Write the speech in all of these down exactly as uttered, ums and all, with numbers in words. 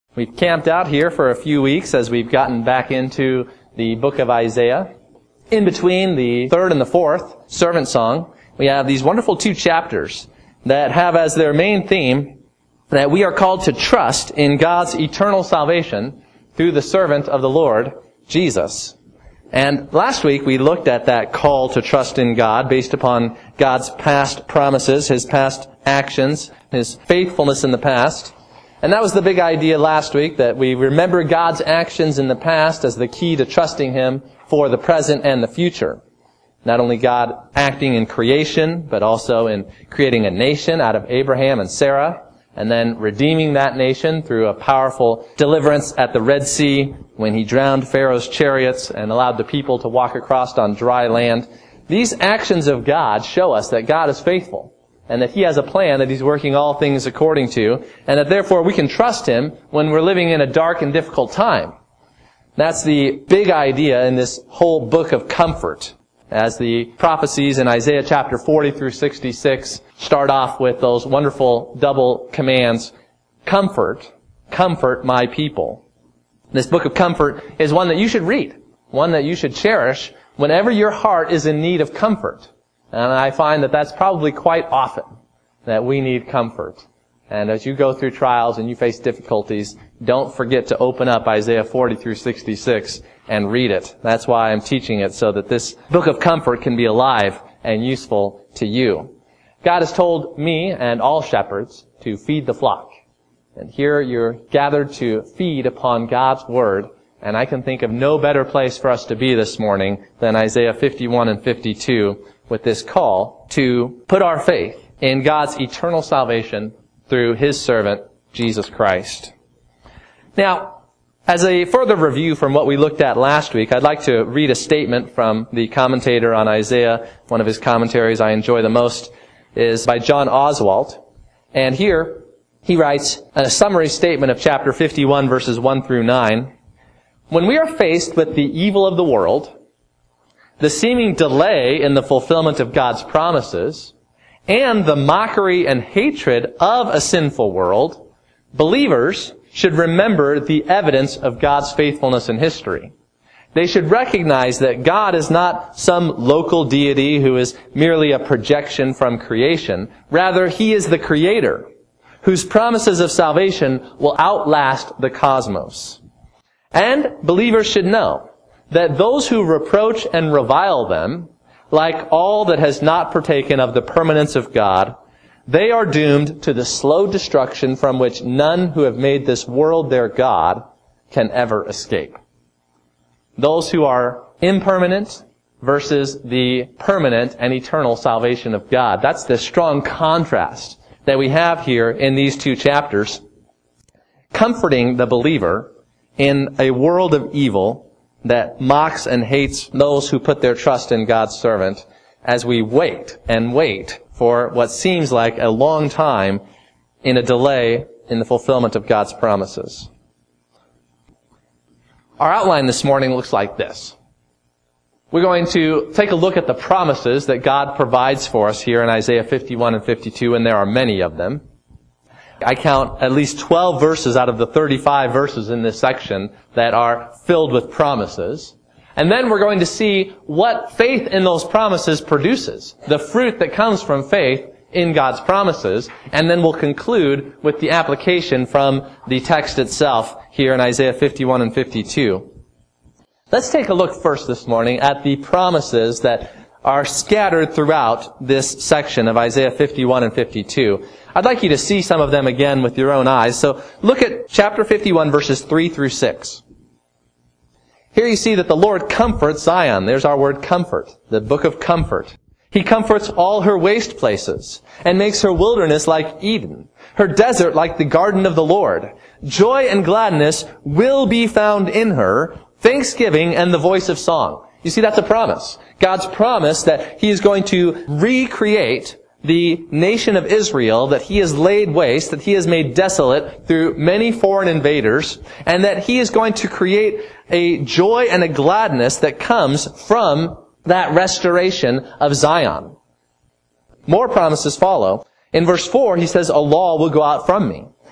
We've camped out here for a few weeks as we've gotten back into the book of Isaiah. In between the third and the fourth servant song, we have these wonderful two chapters that have as their main theme that we are called to trust in God's eternal salvation through the servant of the Lord, Jesus. And last week we looked at that call to trust in God based upon God's past promises, His past actions, His faithfulness in the past. And that was the big idea last week, that we remember God's actions in the past as the key to trusting Him for the present and the future. Not only God acting in creation, but also in creating a nation out of Abraham and Sarah, and then redeeming that nation through a powerful deliverance at the Red Sea when He drowned Pharaoh's chariots and allowed the people to walk across on dry land. These actions of God show us that God is faithful, and that He has a plan that He's working all things according to, and that therefore we can trust Him when we're living in a dark and difficult time. That's the big idea in this whole book of comfort, as the prophecies in Isaiah chapter forty through sixty-six start off with those wonderful double commands. Comfort, comfort my people. This book of comfort is one that you should read, one that you should cherish whenever your heart is in need of comfort. And I find that that's probably quite often that we need comfort. And as you go through trials and you face difficulties, don't forget to open up Isaiah forty through sixty-six and read it. That's why I'm teaching it, so that this book of comfort can be alive and useful to you. God has told me and all shepherds to feed the flock. And here you're gathered to feed upon God's Word. And I can think of no better place for us to be this morning than Isaiah fifty-one and fifty-two, with this call to put our faith in God's eternal salvation through His servant, Jesus Christ. Now, as a further review from what we looked at last week, I'd like to read a statement from the commentator on Isaiah. One of his commentaries I enjoy the most is by John Oswalt. And here he writes a summary statement of chapter fifty-one, verses one through nine. When we are faced with the evil of the world, the seeming delay in the fulfillment of God's promises, and the mockery and hatred of a sinful world, believers should remember the evidence of God's faithfulness in history. They should recognize that God is not some local deity who is merely a projection from creation. Rather, He is the Creator, whose promises of salvation will outlast the cosmos. And believers should know that those who reproach and revile them, like all that has not partaken of the permanence of God, they are doomed to the slow destruction from which none who have made this world their God can ever escape. Those who are impermanent versus the permanent and eternal salvation of God. That's the strong contrast that we have here in these two chapters, comforting the believer in a world of evil that mocks and hates those who put their trust in God's servant, as we wait and wait for what seems like a long time in a delay in the fulfillment of God's promises. Our outline this morning looks like this. We're going to take a look at the promises that God provides for us here in Isaiah fifty-one and fifty-two, and there are many of them. I count at least twelve verses out of the thirty-five verses in this section that are filled with promises. And then we're going to see what faith in those promises produces, the fruit that comes from faith in God's promises. And then we'll conclude with the application from the text itself here in Isaiah fifty-one and fifty-two. Let's take a look first this morning at the promises that are scattered throughout this section of Isaiah fifty-one and fifty-two. I'd like you to see some of them again with your own eyes. So look at chapter fifty-one, verses three through six. Here you see that the Lord comforts Zion. There's our word comfort, the book of comfort. He comforts all her waste places and makes her wilderness like Eden, her desert like the garden of the Lord. Joy and gladness will be found in her, thanksgiving and the voice of song. You see, that's a promise. God's promise that He is going to recreate the nation of Israel that He has laid waste, that He has made desolate through many foreign invaders, and that He is going to create a joy and a gladness that comes from that restoration of Zion. More promises follow. In verse four, He says, "A law will go out from me,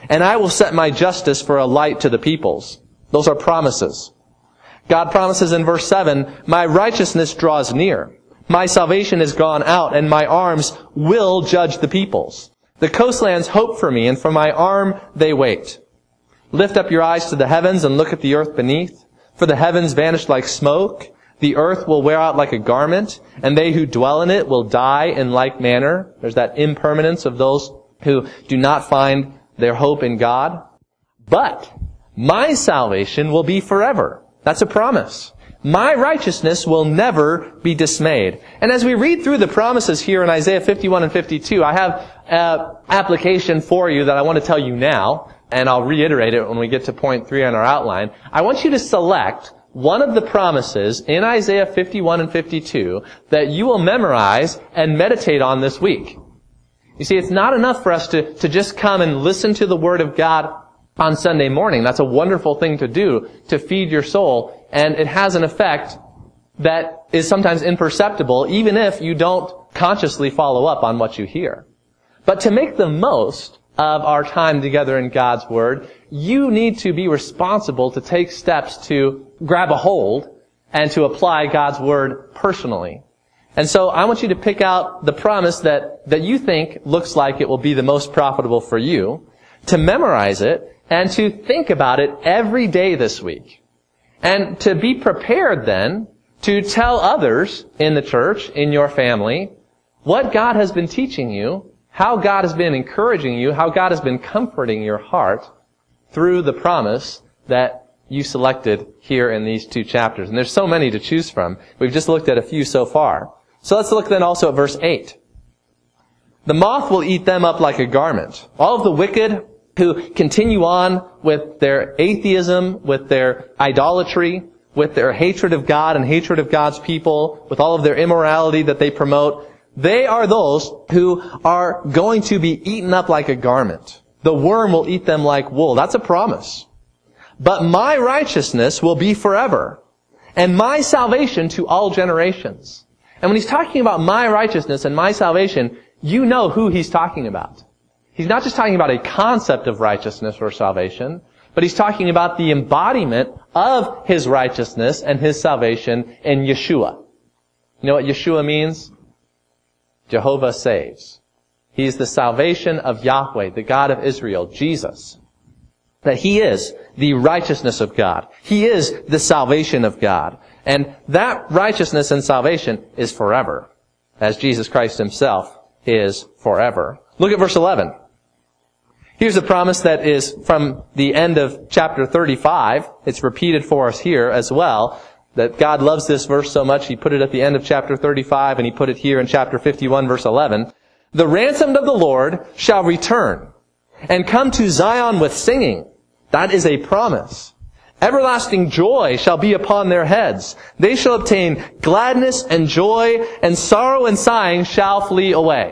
and I will set my justice for a light to the peoples. Those are promises. God promises in verse seven, my righteousness draws near. My salvation is gone out, and my arms will judge the peoples. The coastlands hope for me, and for my arm they wait. Lift up your eyes to the heavens and look at the earth beneath. For the heavens vanish like smoke. The earth will wear out like a garment, and they who dwell in it will die in like manner. There's that impermanence of those who do not find their hope in God. But my salvation will be forever. That's a promise. My righteousness will never be dismayed. And as we read through the promises here in Isaiah fifty-one and fifty-two, I have an application for you that I want to tell you now, and I'll reiterate it when we get to point three on our outline. I want you to select one of the promises in Isaiah fifty-one and fifty-two that you will memorize and meditate on this week. You see, it's not enough for us to, to just come and listen to the Word of God on Sunday morning. That's a wonderful thing to do, to feed your soul, and it has an effect that is sometimes imperceptible, even if you don't consciously follow up on what you hear. But to make the most of our time together in God's Word, you need to be responsible to take steps to grab a hold and to apply God's Word personally. And so I want you to pick out the promise that, that you think looks like it will be the most profitable for you, to memorize it, and to think about it every day this week. And to be prepared then to tell others in the church, in your family, what God has been teaching you, how God has been encouraging you, how God has been comforting your heart through the promise that you selected here in these two chapters. And there's so many to choose from. We've just looked at a few so far. So let's look then also at verse eight. The moth will eat them up like a garment. All of the wicked who continue on with their atheism, with their idolatry, with their hatred of God and hatred of God's people, with all of their immorality that they promote, they are those who are going to be eaten up like a garment. The worm will eat them like wool. That's a promise. But my righteousness will be forever, and my salvation to all generations. And when he's talking about my righteousness and my salvation, you know who he's talking about. He's not just talking about a concept of righteousness or salvation, but he's talking about the embodiment of his righteousness and his salvation in Yeshua. You know what Yeshua means? Jehovah saves. He is the salvation of Yahweh, the God of Israel, Jesus. That he is the righteousness of God. He is the salvation of God. And that righteousness and salvation is forever, as Jesus Christ himself is forever. Look at verse eleven. Here's a promise that is from the end of chapter thirty-five. It's repeated for us here as well. That God loves this verse so much, he put it at the end of chapter thirty-five, and he put it here in chapter fifty-one, verse eleven. The ransomed of the Lord shall return, and come to Zion with singing. That is a promise. Everlasting joy shall be upon their heads. They shall obtain gladness and joy, and sorrow and sighing shall flee away.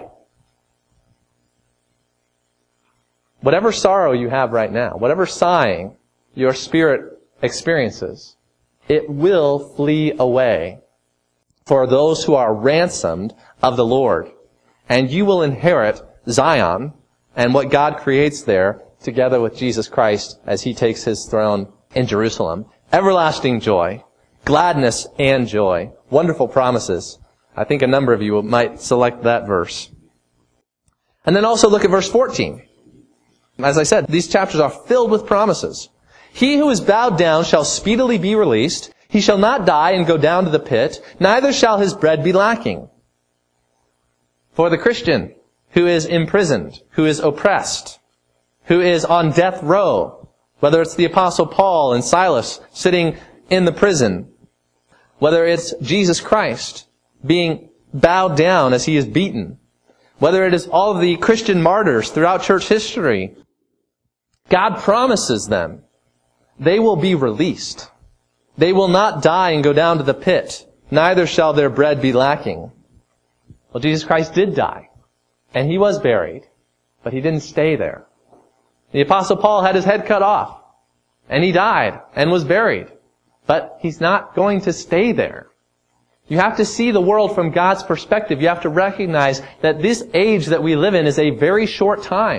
Whatever sorrow you have right now, whatever sighing your spirit experiences, it will flee away for those who are ransomed of the Lord. And you will inherit Zion and what God creates there together with Jesus Christ as he takes his throne in Jerusalem. Everlasting joy, gladness and joy. Wonderful promises. I think a number of you might select that verse. And then also look at verse fourteen. As I said, these chapters are filled with promises. He who is bowed down shall speedily be released. He shall not die and go down to the pit, neither shall his bread be lacking. For the Christian who is imprisoned, who is oppressed, who is on death row, whether it's the Apostle Paul and Silas sitting in the prison, whether it's Jesus Christ being bowed down as he is beaten, whether it is all of the Christian martyrs throughout church history, God promises them they will be released. They will not die and go down to the pit, neither shall their bread be lacking. Well, Jesus Christ did die, and he was buried, but he didn't stay there. The Apostle Paul had his head cut off, and he died and was buried, but he's not going to stay there. You have to see the world from God's perspective. You have to recognize that this age that we live in is a very short time.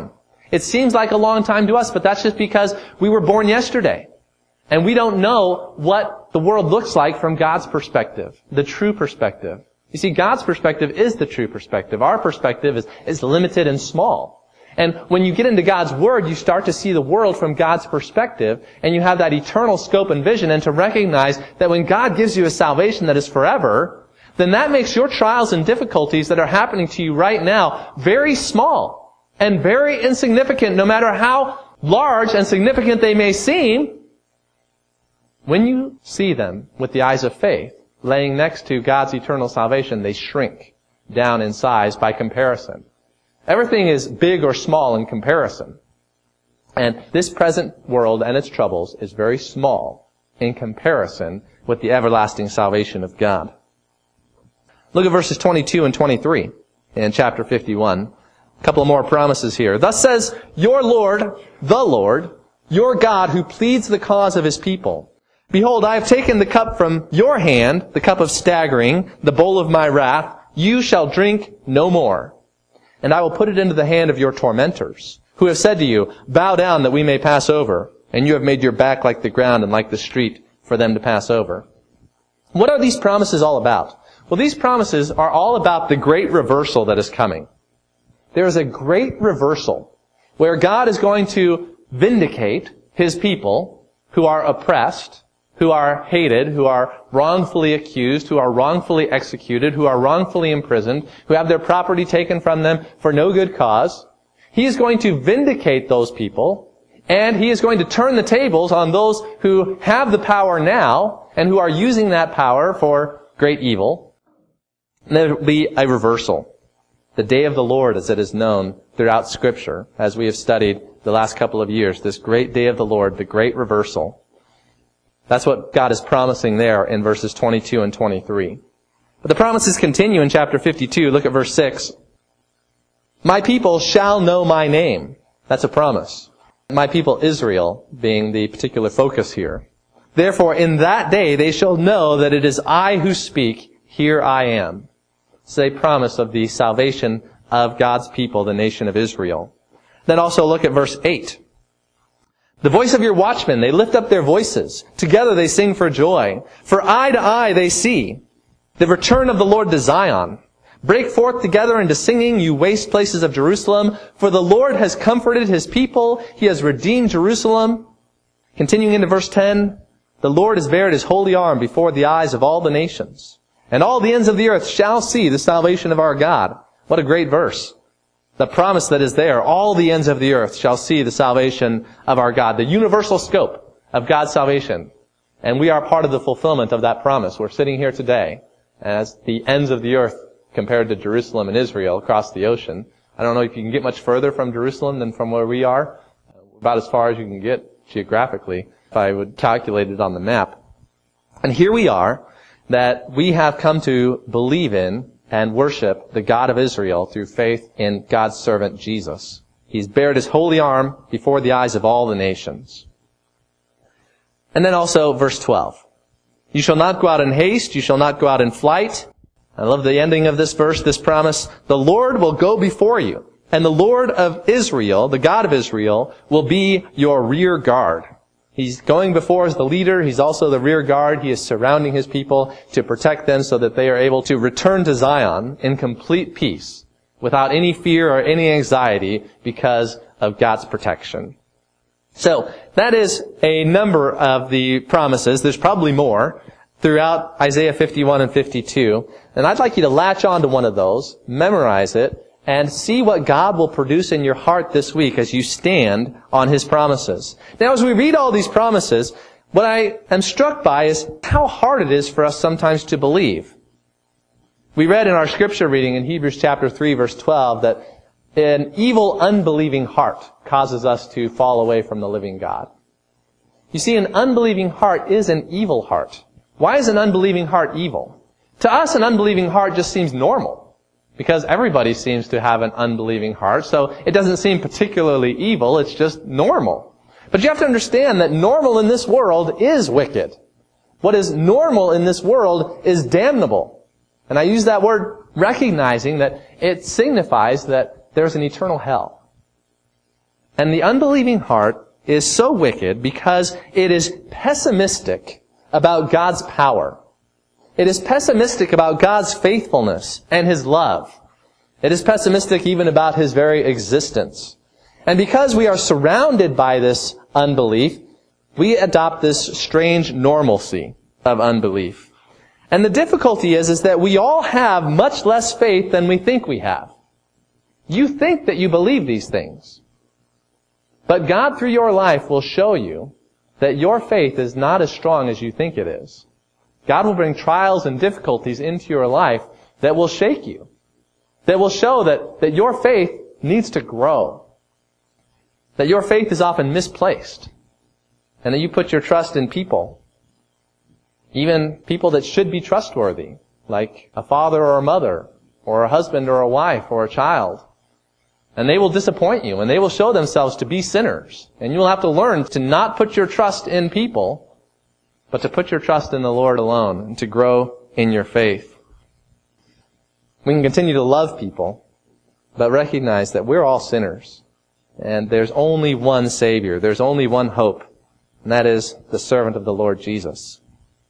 It seems like a long time to us, but that's just because we were born yesterday. And we don't know what the world looks like from God's perspective, the true perspective. You see, God's perspective is the true perspective. Our perspective is, is limited and small. And when you get into God's Word, you start to see the world from God's perspective, and you have that eternal scope and vision, and to recognize that when God gives you a salvation that is forever, then that makes your trials and difficulties that are happening to you right now very small and very insignificant, no matter how large and significant they may seem. When you see them with the eyes of faith, laying next to God's eternal salvation, they shrink down in size by comparison. Everything is big or small in comparison. And this present world and its troubles is very small in comparison with the everlasting salvation of God. Look at verses twenty-two and twenty-three in chapter fifty-one. A couple more promises here. Thus says your Lord, the Lord, your God, who pleads the cause of His people. Behold, I have taken the cup from your hand, the cup of staggering, the bowl of my wrath. You shall drink no more. And I will put it into the hand of your tormentors, who have said to you, bow down that we may pass over. And you have made your back like the ground and like the street for them to pass over. What are these promises all about? Well, these promises are all about the great reversal that is coming. There is a great reversal where God is going to vindicate His people who are oppressed, who are hated, who are wrongfully accused, who are wrongfully executed, who are wrongfully imprisoned, who have their property taken from them for no good cause. He is going to vindicate those people, and He is going to turn the tables on those who have the power now and who are using that power for great evil. And there will be a reversal. The day of the Lord, as it is known throughout Scripture, as we have studied the last couple of years, this great day of the Lord, the great reversal. That's what God is promising there in verses twenty-two and twenty-three. But the promises continue in chapter fifty-two. Look at verse six. My people shall know my name. That's a promise. My people Israel being the particular focus here. Therefore, in that day they shall know that it is I who speak. Here I am. It's a promise of the salvation of God's people, the nation of Israel. Then also look at verse eight. The voice of your watchmen, they lift up their voices. Together they sing for joy. For eye to eye they see the return of the Lord to Zion. Break forth together into singing, you waste places of Jerusalem. For the Lord has comforted His people. He has redeemed Jerusalem. Continuing into verse ten. The Lord has bared His holy arm before the eyes of all the nations. And all the ends of the earth shall see the salvation of our God. What a great verse. The promise that is there, all the ends of the earth shall see the salvation of our God. The universal scope of God's salvation. And we are part of the fulfillment of that promise. We're sitting here today as the ends of the earth compared to Jerusalem and Israel across the ocean. I don't know if you can get much further from Jerusalem than from where we are. About as far as you can get geographically, if I would calculate it on the map. And here we are, that we have come to believe in and worship the God of Israel through faith in God's servant Jesus. He's bared His holy arm before the eyes of all the nations. And then also verse twelve. You shall not go out in haste, you shall not go out in flight. I love the ending of this verse, this promise. The Lord will go before you, and the Lord of Israel, the God of Israel, will be your rear guard. He's going before as the leader. He's also the rear guard. He is surrounding His people to protect them so that they are able to return to Zion in complete peace, without any fear or any anxiety because of God's protection. So, that is a number of the promises. There's probably more throughout Isaiah fifty-one and fifty-two. And I'd like you to latch on to one of those, memorize it, and see what God will produce in your heart this week as you stand on His promises. Now, as we read all these promises, what I am struck by is how hard it is for us sometimes to believe. We read in our scripture reading in Hebrews chapter three, verse twelve, that an evil, unbelieving heart causes us to fall away from the living God. You see, an unbelieving heart is an evil heart. Why is an unbelieving heart evil? To us, an unbelieving heart just seems normal. Because everybody seems to have an unbelieving heart, so it doesn't seem particularly evil, it's just normal. But you have to understand that normal in this world is wicked. What is normal in this world is damnable. And I use that word recognizing that it signifies that there's an eternal hell. And the unbelieving heart is so wicked because it is pessimistic about God's power. It is pessimistic about God's faithfulness and His love. It is pessimistic even about His very existence. And because we are surrounded by this unbelief, we adopt this strange normalcy of unbelief. And the difficulty is, is that we all have much less faith than we think we have. You think that you believe these things. But God, through your life, will show you that your faith is not as strong as you think it is. God will bring trials and difficulties into your life that will shake you, that will show that, that your faith needs to grow, that your faith is often misplaced, and that you put your trust in people, even people that should be trustworthy, like a father or a mother, or a husband or a wife or a child. And they will disappoint you, and they will show themselves to be sinners. And you will have to learn to not put your trust in people, but to put your trust in the Lord alone, and to grow in your faith. We can continue to love people, but recognize that we're all sinners. And there's only one Savior. There's only one hope. And that is the servant of the Lord Jesus.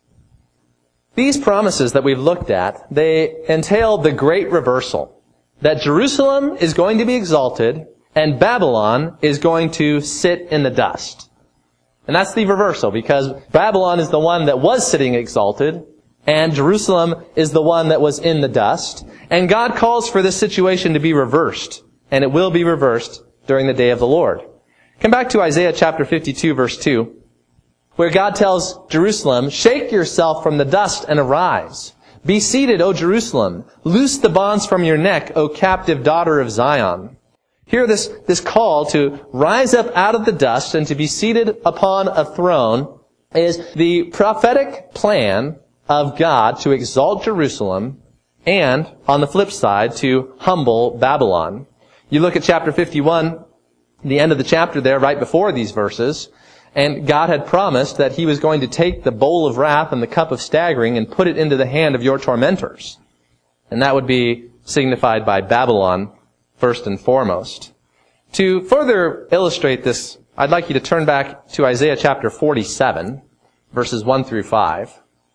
These promises that we've looked at, they entail the great reversal. That Jerusalem is going to be exalted, and Babylon is going to sit in the dust. And that's the reversal, because Babylon is the one that was sitting exalted, and Jerusalem is the one that was in the dust. And God calls for this situation to be reversed, and it will be reversed during the day of the Lord. Come back to Isaiah chapter fifty-two, verse two, where God tells Jerusalem, "Shake yourself from the dust and arise. Be seated, O Jerusalem. Loose the bonds from your neck, O captive daughter of Zion." Here this, this call to rise up out of the dust and to be seated upon a throne is the prophetic plan of God to exalt Jerusalem and, on the flip side, to humble Babylon. You look at chapter fifty-one, the end of the chapter there, right before these verses, and God had promised that He was going to take the bowl of wrath and the cup of staggering and put it into the hand of your tormentors. And that would be signified by Babylon, first and foremost. To further illustrate this, I'd like you to turn back to Isaiah chapter forty-seven, verses one through five.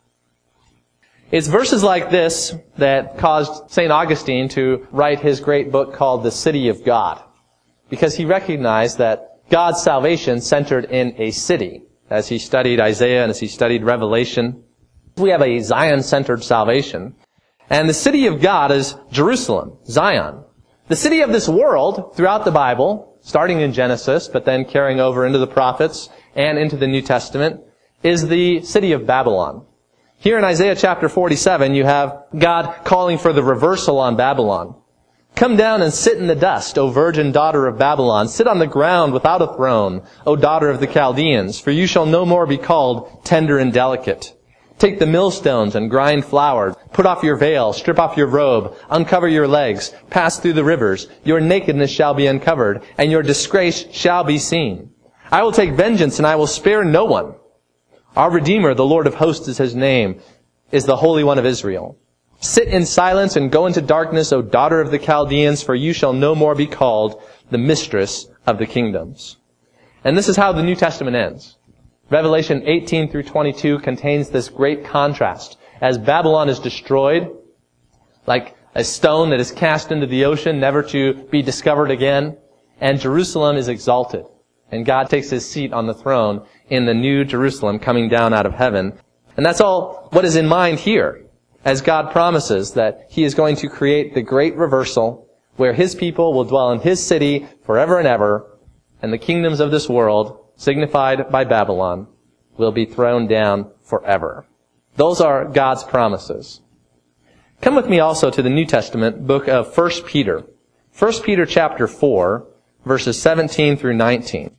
It's verses like this that caused Saint Augustine to write his great book called The City of God, because he recognized that God's salvation centered in a city. As he studied Isaiah and as he studied Revelation, we have a Zion-centered salvation. And the city of God is Jerusalem, Zion. The city of this world, throughout the Bible, starting in Genesis, but then carrying over into the prophets and into the New Testament, is the city of Babylon. Here in Isaiah chapter forty-seven, you have God calling for the reversal on Babylon. "Come down and sit in the dust, O virgin daughter of Babylon. Sit on the ground without a throne, O daughter of the Chaldeans, for you shall no more be called tender and delicate. Take the millstones and grind flour. Put off your veil, strip off your robe, uncover your legs, pass through the rivers. Your nakedness shall be uncovered, and your disgrace shall be seen. I will take vengeance, and I will spare no one. Our Redeemer, the Lord of hosts is His name, is the Holy One of Israel. Sit in silence and go into darkness, O daughter of the Chaldeans, for you shall no more be called the mistress of the kingdoms." And this is how the New Testament ends. Revelation eighteen through twenty-two contains this great contrast. As Babylon is destroyed, like a stone that is cast into the ocean, never to be discovered again, and Jerusalem is exalted. And God takes His seat on the throne in the new Jerusalem coming down out of heaven. And that's all what is in mind here, as God promises that He is going to create the great reversal where His people will dwell in His city forever and ever, and the kingdoms of this world, signified by Babylon, will be thrown down forever. Those are God's promises. Come with me also to the New Testament book of First Peter. First Peter chapter four, verses seventeen through nineteen.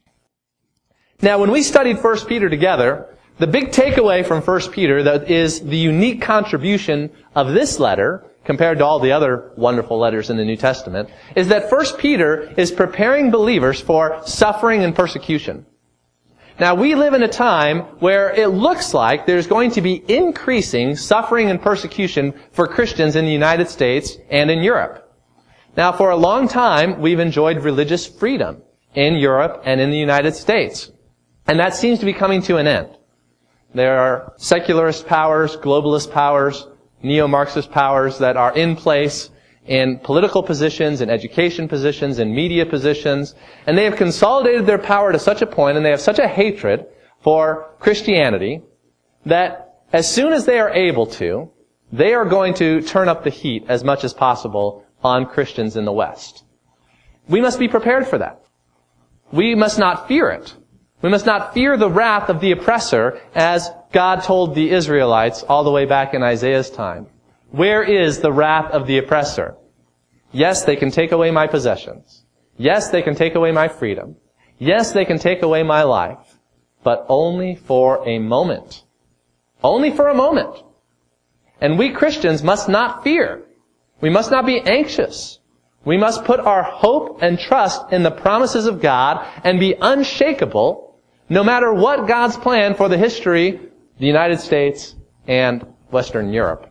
Now, when we studied First Peter together, the big takeaway from First Peter that is the unique contribution of this letter compared to all the other wonderful letters in the New Testament is that First Peter is preparing believers for suffering and persecution. Now, we live in a time where it looks like there's going to be increasing suffering and persecution for Christians in the United States and in Europe. Now, for a long time, we've enjoyed religious freedom in Europe and in the United States. And that seems to be coming to an end. There are secularist powers, globalist powers, neo-Marxist powers that are in place in political positions, in education positions, in media positions, and they have consolidated their power to such a point, and they have such a hatred for Christianity, that as soon as they are able to, they are going to turn up the heat as much as possible on Christians in the West. We must be prepared for that. We must not fear it. We must not fear the wrath of the oppressor, as God told the Israelites all the way back in Isaiah's time. Where is the wrath of the oppressor? Yes, they can take away my possessions. Yes, they can take away my freedom. Yes, they can take away my life. But only for a moment. Only for a moment. And we Christians must not fear. We must not be anxious. We must put our hope and trust in the promises of God and be unshakable no matter what God's plan for the history, the United States and Western Europe.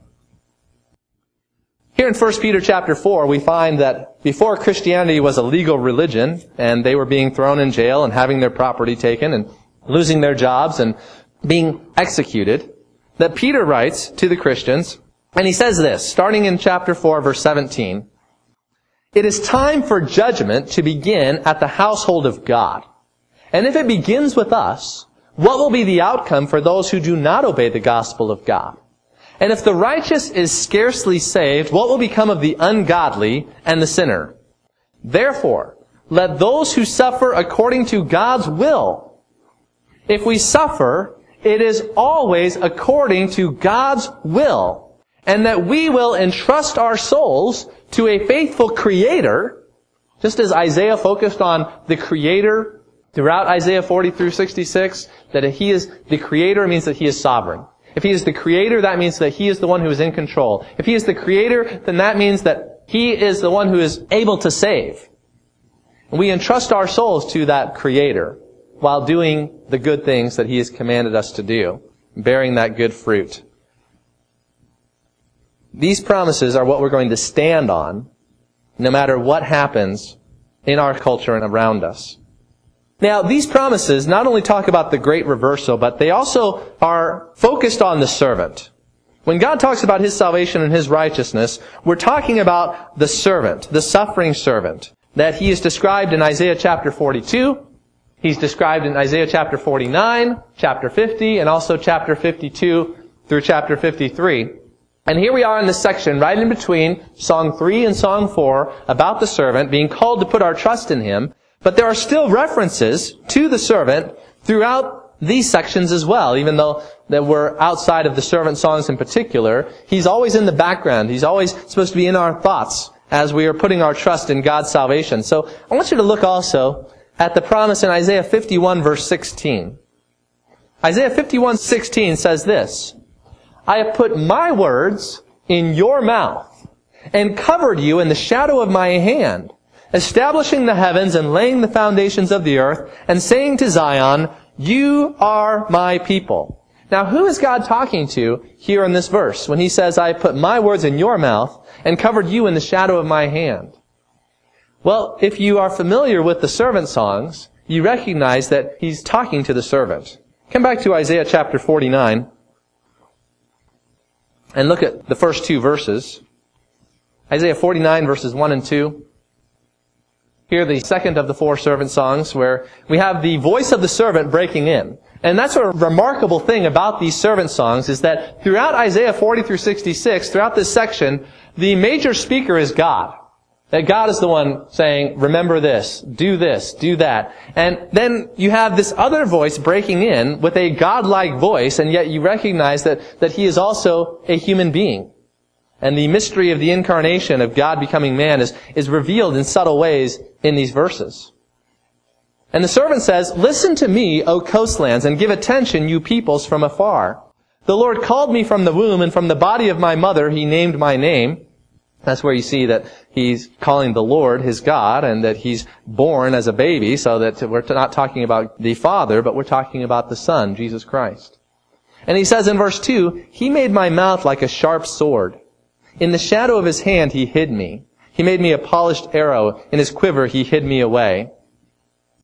Here in First Peter chapter four, we find that before Christianity was a legal religion, and they were being thrown in jail and having their property taken and losing their jobs and being executed, that Peter writes to the Christians, and he says this, starting in chapter four, verse seventeen, "It is time for judgment to begin at the household of God. And if it begins with us, what will be the outcome for those who do not obey the gospel of God? And if the righteous is scarcely saved, what will become of the ungodly and the sinner? Therefore, let those who suffer according to God's will." If we suffer, it is always according to God's will, and that we will entrust our souls to a faithful Creator, just as Isaiah focused on the Creator throughout Isaiah forty through sixty-six, that if He is the Creator, it means that He is sovereign. If He is the Creator, that means that He is the one who is in control. If He is the Creator, then that means that He is the one who is able to save. And we entrust our souls to that Creator while doing the good things that He has commanded us to do, bearing that good fruit. These promises are what we're going to stand on no matter what happens in our culture and around us. Now, these promises not only talk about the great reversal, but they also are focused on the servant. When God talks about His salvation and His righteousness, we're talking about the servant, the suffering servant, that He is described in Isaiah chapter forty-two. He's described in Isaiah chapter forty-nine, chapter fifty, and also chapter fifty-two through chapter fifty-three. And here we are in this section, right in between Song three and Song four, about the servant, being called to put our trust in Him. But there are still references to the servant throughout these sections as well, even though that we're outside of the servant songs in particular. He's always in the background. He's always supposed to be in our thoughts as we are putting our trust in God's salvation. So I want you to look also at the promise in Isaiah fifty-one, verse sixteen. Isaiah fifty-one, sixteen says this, "I have put my words in your mouth and covered you in the shadow of my hand, establishing the heavens and laying the foundations of the earth, and saying to Zion, you are my people." Now, who is God talking to here in this verse when He says, "I put my words in your mouth and covered you in the shadow of my hand"? Well, if you are familiar with the servant songs, you recognize that He's talking to the servant. Come back to Isaiah chapter forty-nine and look at the first two verses. Isaiah forty-nine, verses one and two. Here, the second of the four servant songs, where we have the voice of the servant breaking in. And that's a remarkable thing about these servant songs, is that throughout Isaiah forty through sixty-six, throughout this section, the major speaker is God. That God is the one saying, remember this, do this, do that. And then you have this other voice breaking in with a God-like voice, and yet you recognize that, that He is also a human being. And the mystery of the incarnation of God becoming man is, is revealed in subtle ways in these verses. And the servant says, "Listen to me, O coastlands, and give attention, you peoples from afar. The Lord called me from the womb, and from the body of my mother He named my name." That's where you see that He's calling the Lord His God, and that He's born as a baby, so that we're not talking about the Father, but we're talking about the Son, Jesus Christ. And He says in verse two, "He made my mouth like a sharp sword. In the shadow of His hand He hid me. He made me a polished arrow. In His quiver He hid me away."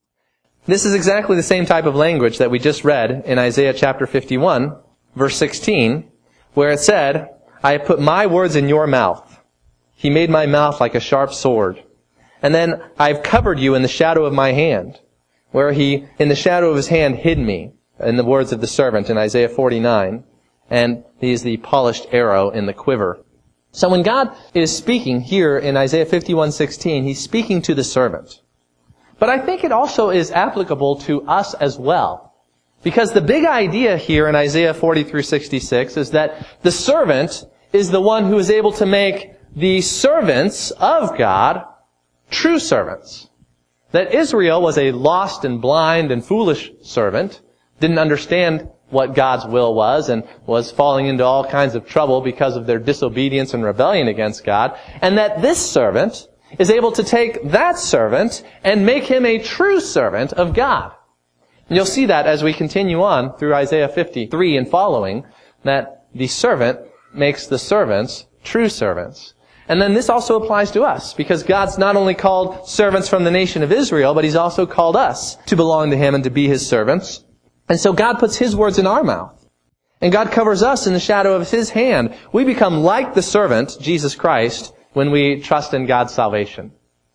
This is exactly the same type of language that we just read in Isaiah chapter fifty-one, verse sixteen, where it said, I have put my words in your mouth. He made my mouth like a sharp sword. And then I have covered you in the shadow of my hand, where he, in the shadow of his hand, hid me, in the words of the servant in Isaiah forty-nine. And he is the polished arrow in the quiver. So when God is speaking here in Isaiah fifty-one sixteen, he's speaking to the servant. But I think it also is applicable to us as well. Because the big idea here in Isaiah forty through sixty-six is that the servant is the one who is able to make the servants of God true servants. That Israel was a lost and blind and foolish servant, didn't understand what God's will was, and was falling into all kinds of trouble because of their disobedience and rebellion against God, and that this servant is able to take that servant and make him a true servant of God. And you'll see that as we continue on through Isaiah fifty-three and following, that the servant makes the servants true servants. And then this also applies to us, because God's not only called servants from the nation of Israel, but He's also called us to belong to Him and to be His servants. And so God puts His words in our mouth. And God covers us in the shadow of His hand. We become like the servant, Jesus Christ, when we trust in God's salvation.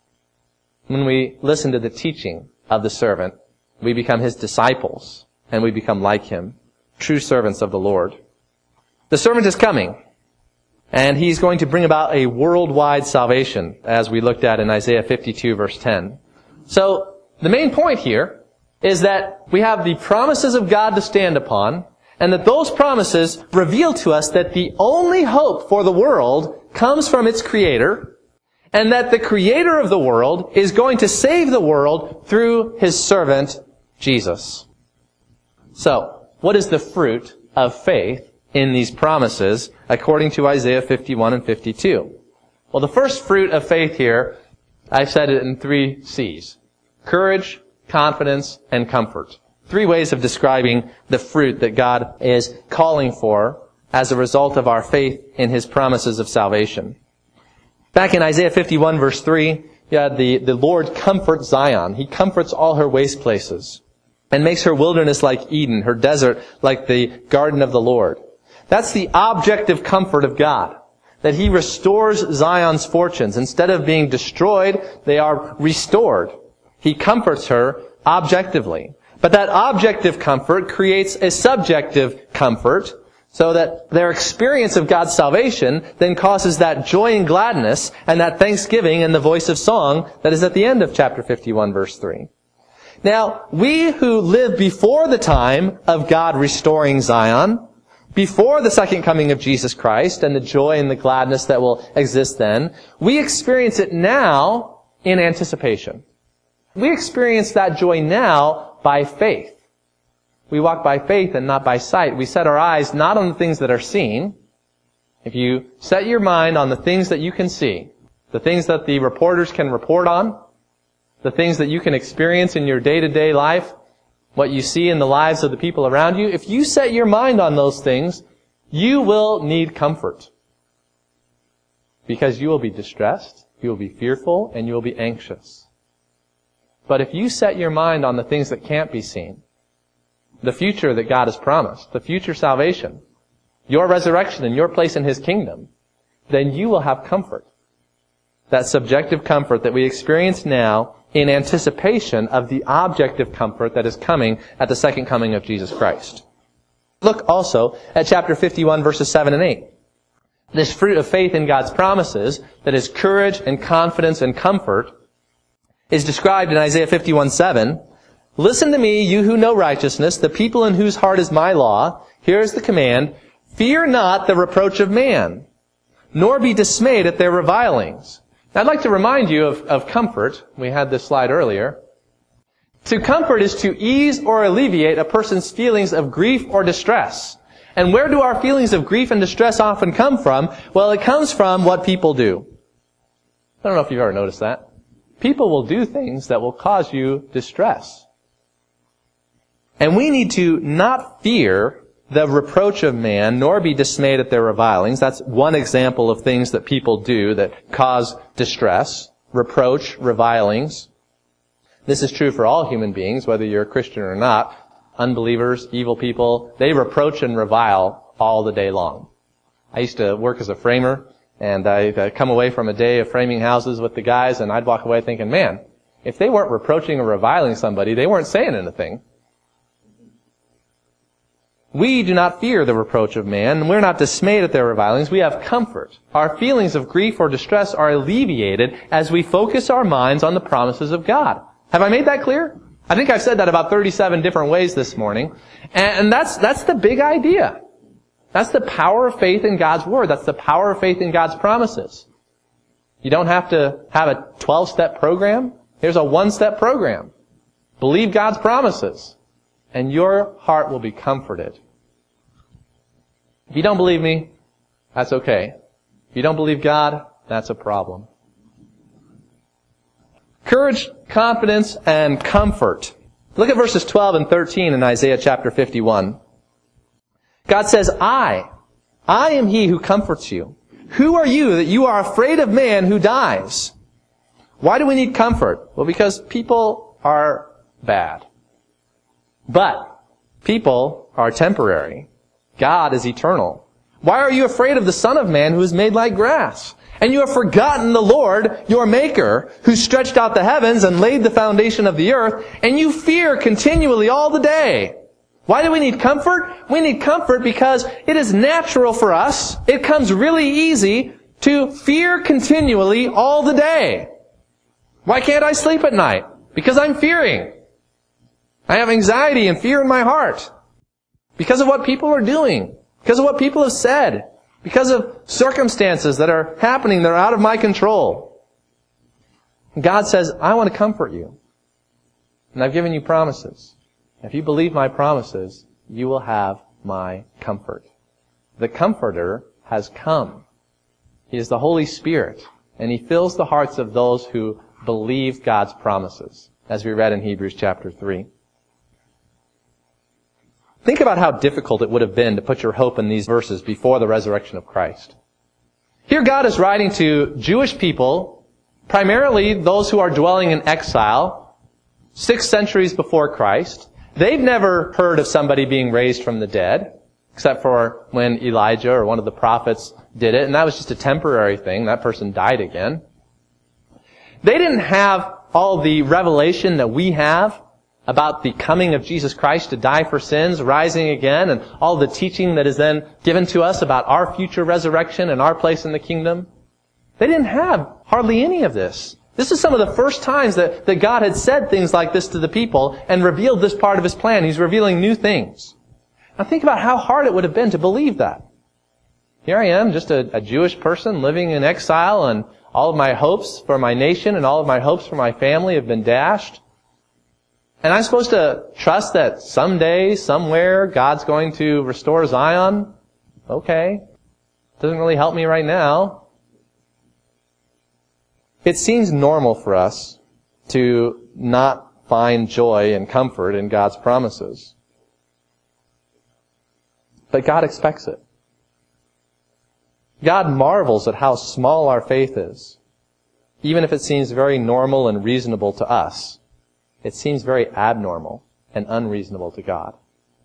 When we listen to the teaching of the servant, we become His disciples, and we become like Him, true servants of the Lord. The servant is coming, and He's going to bring about a worldwide salvation, as we looked at in Isaiah fifty-two, verse ten. So, the main point here is that we have the promises of God to stand upon, and that those promises reveal to us that the only hope for the world comes from its Creator, and that the Creator of the world is going to save the world through His servant, Jesus. So, what is the fruit of faith in these promises according to Isaiah fifty-one and fifty-two? Well, the first fruit of faith here, I've said it in three C's. Courage, confidence, and comfort. Three ways of describing the fruit that God is calling for as a result of our faith in His promises of salvation. Back in Isaiah fifty-one, verse three, you had the, the Lord comfort Zion. He comforts all her waste places and makes her wilderness like Eden, her desert like the garden of the Lord. That's the objective comfort of God, that He restores Zion's fortunes. Instead of being destroyed, they are restored. He comforts her objectively. But that objective comfort creates a subjective comfort, so that their experience of God's salvation then causes that joy and gladness and that thanksgiving and the voice of song that is at the end of chapter fifty-one, verse three. Now, we who live before the time of God restoring Zion, before the second coming of Jesus Christ and the joy and the gladness that will exist then, we experience it now in anticipation. We experience that joy now by faith. We walk by faith and not by sight. We set our eyes not on the things that are seen. If you set your mind on the things that you can see, the things that the reporters can report on, the things that you can experience in your day-to-day life, what you see in the lives of the people around you, if you set your mind on those things, you will need comfort. Because you will be distressed, you will be fearful, and you will be anxious. But if you set your mind on the things that can't be seen, the future that God has promised, the future salvation, your resurrection and your place in His kingdom, then you will have comfort. That subjective comfort that we experience now in anticipation of the objective comfort that is coming at the second coming of Jesus Christ. Look also at chapter fifty-one, verses seven and eight. This fruit of faith in God's promises, that is courage and confidence and comfort, is described in Isaiah fifty-one, seven. Listen to me, you who know righteousness, the people in whose heart is my law. Here is the command. Fear not the reproach of man, nor be dismayed at their revilings. Now, I'd like to remind you of, of comfort. We had this slide earlier. To comfort is to ease or alleviate a person's feelings of grief or distress. And where do our feelings of grief and distress often come from? Well, it comes from what people do. I don't know if you've ever noticed that. People will do things that will cause you distress. And we need to not fear the reproach of man, nor be dismayed at their revilings. That's one example of things that people do that cause distress, reproach, revilings. This is true for all human beings, whether you're a Christian or not. Unbelievers, evil people, they reproach and revile all the day long. I used to work as a framer, and I'd uh, come away from a day of framing houses with the guys, and I'd walk away thinking, man, if they weren't reproaching or reviling somebody, they weren't saying anything. We do not fear the reproach of man, and we're not dismayed at their revilings. We have comfort. Our feelings of grief or distress are alleviated as we focus our minds on the promises of God. Have I made that clear? I think I've said that about thirty-seven different ways this morning. And that's, that's the big idea. That's the power of faith in God's Word. That's the power of faith in God's promises. You don't have to have a twelve-step program. Here's a one-step program. Believe God's promises, and your heart will be comforted. If you don't believe me, that's okay. If you don't believe God, that's a problem. Courage, confidence, and comfort. Look at verses twelve and thirteen in Isaiah chapter fifty-one. God says, I, I am he who comforts you. Who are you that you are afraid of man who dies? Why do we need comfort? Well, because people are bad. But people are temporary. God is eternal. Why are you afraid of the Son of Man who is made like grass? And you have forgotten the Lord, your Maker, who stretched out the heavens and laid the foundation of the earth, and you fear continually all the day. Why do we need comfort? We need comfort because it is natural for us. It comes really easy to fear continually all the day. Why can't I sleep at night? Because I'm fearing. I have anxiety and fear in my heart. Because of what people are doing. Because of what people have said. Because of circumstances that are happening that are out of my control. God says, I want to comfort you. And I've given you promises. If you believe my promises, you will have my comfort. The Comforter has come. He is the Holy Spirit, and He fills the hearts of those who believe God's promises, as we read in Hebrews chapter three. Think about how difficult it would have been to put your hope in these verses before the resurrection of Christ. Here God is writing to Jewish people, primarily those who are dwelling in exile, six centuries before Christ. They've never heard of somebody being raised from the dead, except for when Elijah or one of the prophets did it, and that was just a temporary thing. That person died again. They didn't have all the revelation that we have about the coming of Jesus Christ to die for sins, rising again, and all the teaching that is then given to us about our future resurrection and our place in the kingdom. They didn't have hardly any of this. This is some of the first times that, that God had said things like this to the people and revealed this part of His plan. He's revealing new things. Now think about how hard it would have been to believe that. Here I am, just a, a Jewish person living in exile, and all of my hopes for my nation and all of my hopes for my family have been dashed. And I'm supposed to trust that someday, somewhere, God's going to restore Zion? Okay. Doesn't really help me right now. It seems normal for us to not find joy and comfort in God's promises. But God expects it. God marvels at how small our faith is. Even if it seems very normal and reasonable to us, it seems very abnormal and unreasonable to God.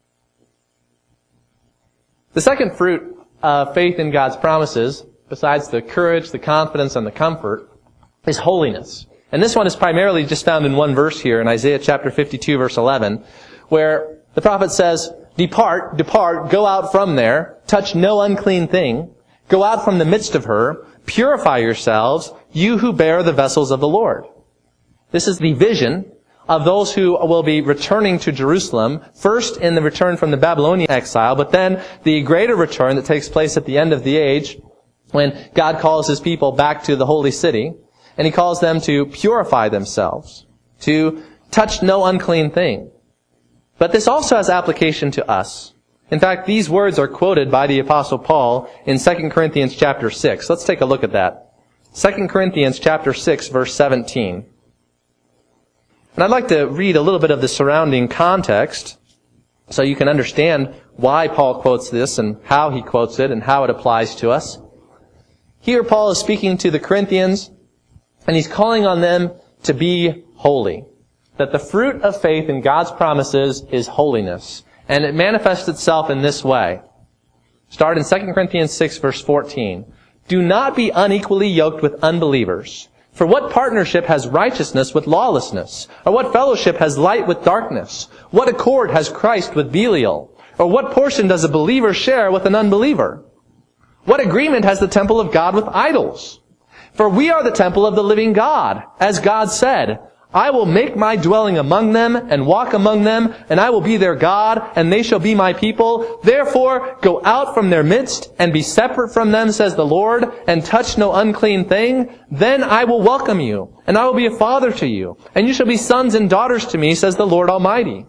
The second fruit of faith in God's promises, besides the courage, the confidence, and the comfort, is holiness. And this one is primarily just found in one verse here in Isaiah chapter fifty-two, verse eleven, where the prophet says, Depart, depart, go out from there, touch no unclean thing, go out from the midst of her, purify yourselves, you who bear the vessels of the Lord. This is the vision of those who will be returning to Jerusalem, first in the return from the Babylonian exile, but then the greater return that takes place at the end of the age, when God calls His people back to the holy city, and He calls them to purify themselves, to touch no unclean thing. But this also has application to us. In fact, these words are quoted by the Apostle Paul in Second Corinthians chapter six. Let's take a look at that. Second Corinthians chapter six, verse seventeen. And I'd like to read a little bit of the surrounding context so you can understand why Paul quotes this and how he quotes it and how it applies to us. Here Paul is speaking to the Corinthians, and he's calling on them to be holy. that the fruit of faith in God's promises is holiness. And it manifests itself in this way. Start in Second Corinthians six, verse fourteen. Do not be unequally yoked with unbelievers. For what partnership has righteousness with lawlessness? Or what fellowship has light with darkness? What accord has Christ with Belial? Or what portion does a believer share with an unbeliever? What agreement has the temple of God with idols? For we are the temple of the living God, as God said, I will make my dwelling among them and walk among them, and I will be their God, and they shall be my people. Therefore, go out from their midst and be separate from them, says the Lord, and touch no unclean thing. Then I will welcome you, and I will be a father to you, and you shall be sons and daughters to me, says the Lord Almighty.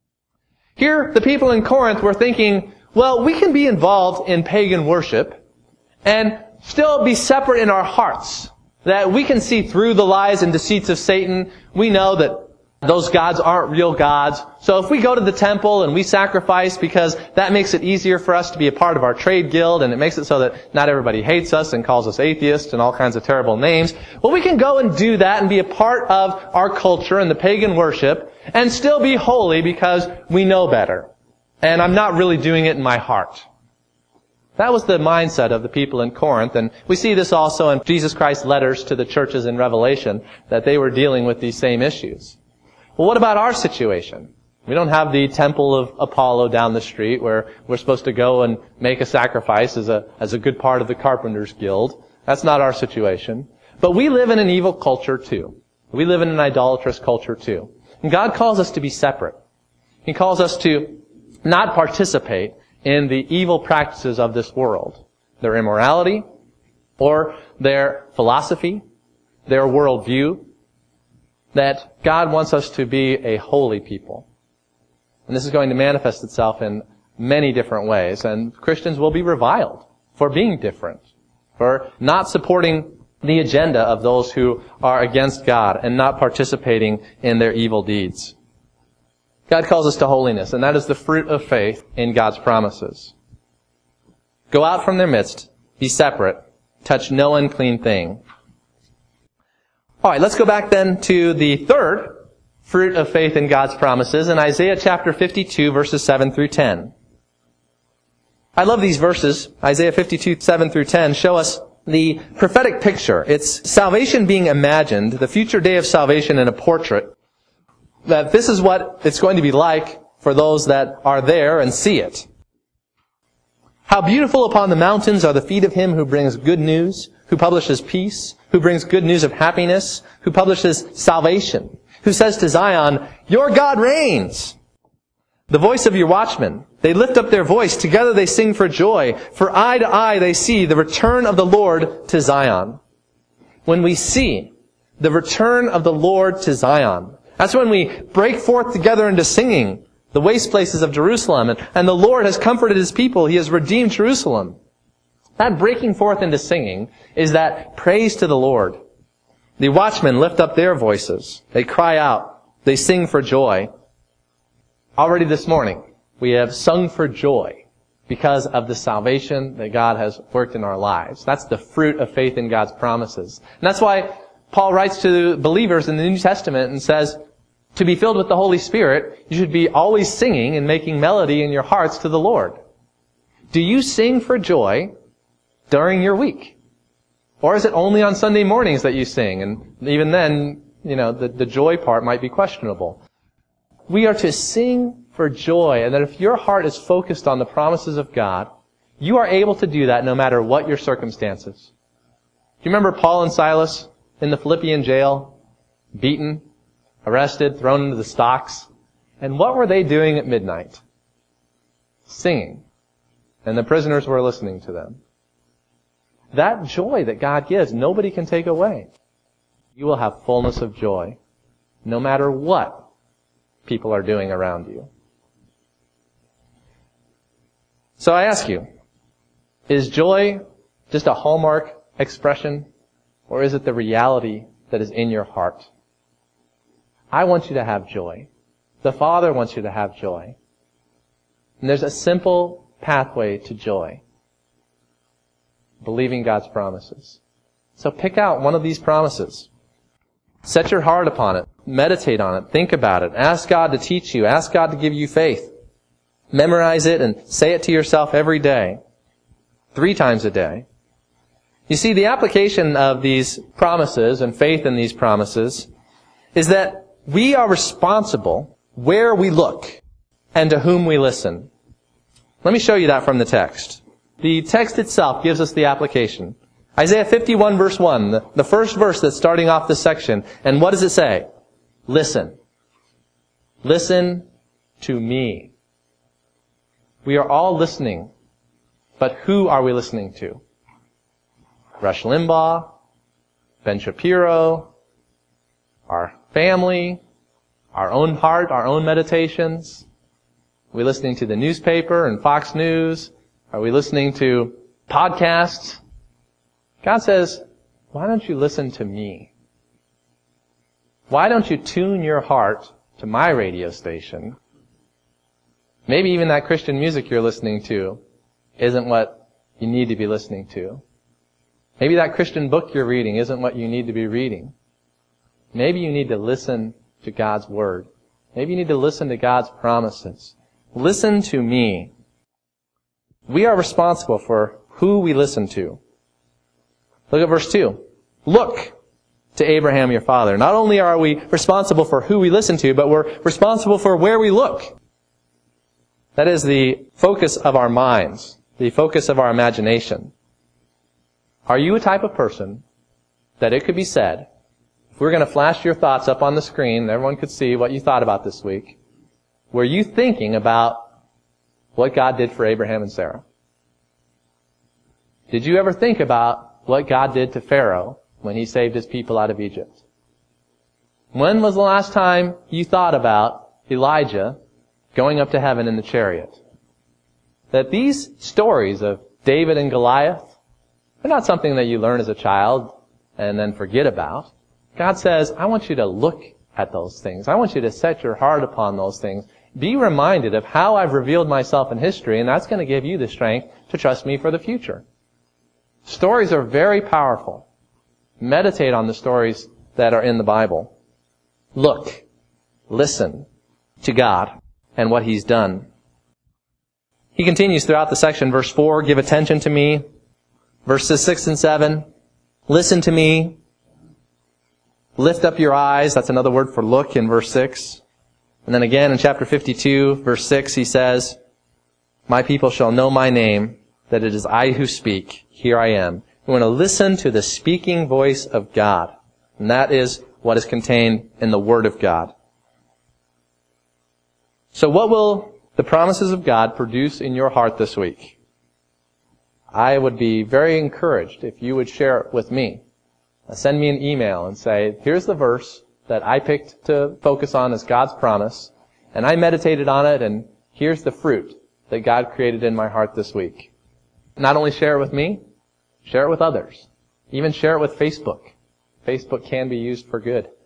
Here, the people in Corinth were thinking, well, we can be involved in pagan worship and still be separate in our hearts. That we can see through the lies and deceits of Satan. We know that those gods aren't real gods. So if we go to the temple and we sacrifice because that makes it easier for us to be a part of our trade guild, and it makes it so that not everybody hates us and calls us atheists and all kinds of terrible names, well, we can go and do that and be a part of our culture and the pagan worship and still be holy because we know better. And I'm not really doing it in my heart. That was the mindset of the people in Corinth, and we see this also in Jesus Christ's letters to the churches in Revelation, that they were dealing with these same issues. Well, what about our situation? We don't have the temple of Apollo down the street where we're supposed to go and make a sacrifice as a, as a good part of the Carpenters Guild. That's not our situation. But we live in an evil culture too. We live in an idolatrous culture too. And God calls us to be separate. He calls us to not participate in the evil practices of this world, their immorality, or their philosophy, their worldview, that God wants us to be a holy people. And this is going to manifest itself in many different ways, and Christians will be reviled for being different, for not supporting the agenda of those who are against God and not participating in their evil deeds. God calls us to holiness, and that is the fruit of faith in God's promises. Go out from their midst, be separate, touch no unclean thing. All right, let's go back then to the third fruit of faith in God's promises in Isaiah chapter fifty-two, verses seven through ten. I love these verses. Isaiah fifty-two, seven through ten show us the prophetic picture. It's salvation being imagined, the future day of salvation in a portrait, that this is what it's going to be like for those that are there and see it. How beautiful upon the mountains are the feet of him who brings good news, who publishes peace, who brings good news of happiness, who publishes salvation, who says to Zion, your God reigns. The voice of your watchmen, they lift up their voice, together they sing for joy, for eye to eye they see the return of the Lord to Zion. When we see the return of the Lord to Zion, that's when we break forth together into singing, the waste places of Jerusalem. And, and the Lord has comforted his people. He has redeemed Jerusalem. That breaking forth into singing is that praise to the Lord. The watchmen lift up their voices. They cry out. They sing for joy. Already this morning, we have sung for joy because of the salvation that God has worked in our lives. That's the fruit of faith in God's promises. And that's why Paul writes to believers in the New Testament and says, to be filled with the Holy Spirit, you should be always singing and making melody in your hearts to the Lord. Do you sing for joy during your week? Or is it only on Sunday mornings that you sing? And even then, you know, the, the joy part might be questionable. We are to sing for joy, and that if your heart is focused on the promises of God, you are able to do that no matter what your circumstances. Do you remember Paul and Silas in the Philippian jail, beaten, arrested, thrown into the stocks? And what were they doing at midnight? Singing. And the prisoners were listening to them. That joy that God gives, nobody can take away. You will have fullness of joy, no matter what people are doing around you. So I ask you, is joy just a hallmark expression, or is it the reality that is in your heart? I want you to have joy. The Father wants you to have joy. And there's a simple pathway to joy. Believing God's promises. So pick out one of these promises. Set your heart upon it. meditate on it, think about it, ask God to teach you, ask God to give you faith. Memorize it and say it to yourself every day, three times a day. You see, the application of these promises and faith in these promises is that we are responsible where we look and to whom we listen. Let me show you that from the text. The text itself gives us the application. Isaiah fifty-one verse one, the, the first verse that's starting off this section. And what does it say? Listen. Listen to me. We are all listening. But who are we listening to? Rush Limbaugh, Ben Shapiro, our family, our own heart, our own meditations? Are we listening to the newspaper and Fox News? Are we listening to podcasts? God says, why don't you listen to me? Why don't you tune your heart to my radio station? Maybe even that Christian music you're listening to isn't what you need to be listening to. Maybe that Christian book you're reading isn't what you need to be reading. Maybe you need to listen to God's Word. Maybe you need to listen to God's promises. Listen to me. We are responsible for who we listen to. Look at verse two. Look to Abraham your father. Not only are we responsible for who we listen to, but we're responsible for where we look. That is the focus of our minds, the focus of our imagination. Are you a type of person that it could be said, if we're going to flash your thoughts up on the screen, and everyone could see what you thought about this week, were you thinking about what God did for Abraham and Sarah? Did you ever think about what God did to Pharaoh when he saved his people out of Egypt? When was the last time you thought about Elijah going up to heaven in the chariot? That these stories of David and Goliath, they're not something that you learn as a child and then forget about. God says, I want you to look at those things. I want you to set your heart upon those things. Be reminded of how I've revealed myself in history, and that's going to give you the strength to trust me for the future. Stories are very powerful. Meditate on the stories that are in the Bible. Look, listen to God and what He's done. He continues throughout the section, verse four, give attention to me. Verses six and seven, listen to me. Lift up your eyes. That's another word for look in verse six. And then again in chapter fifty-two, verse six, he says, my people shall know my name, that it is I who speak. Here I am. We want to listen to the speaking voice of God. And that is what is contained in the Word of God. So what will the promises of God produce in your heart this week? I would be very encouraged if you would share it with me. Send me an email and say, here's the verse that I picked to focus on as God's promise, and I meditated on it, and here's the fruit that God created in my heart this week. Not only share it with me, share it with others. Even share it with Facebook. Facebook can be used for good.